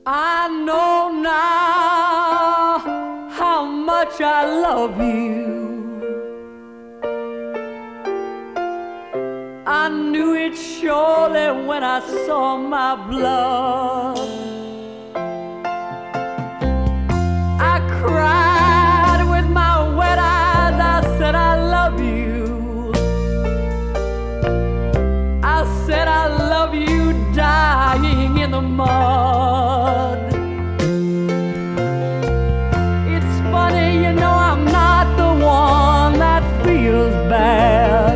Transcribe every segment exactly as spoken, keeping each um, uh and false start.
I know now how much I love you. I knew it surely when I saw my blood. I cried with my wet eyes, I said I love you. I said I love you dying in the mud. It's funny, you know, I'm not the one that feels bad.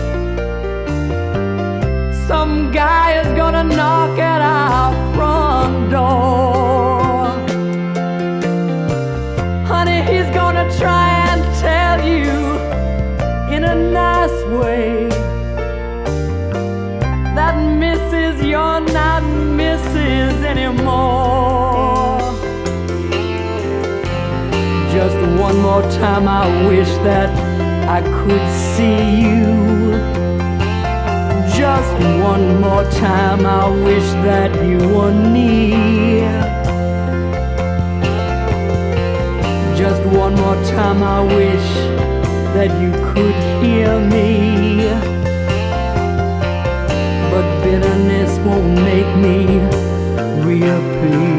Some guy is gonna knock at our front door. Honey, he's gonna try and tell you in a nice way that Missus you're not Missus anymore. Just one more time I wish that I could see you. Just one more time I wish that you were near. Just one more time I wish that you could hear me. But bitterness won't make me reappear.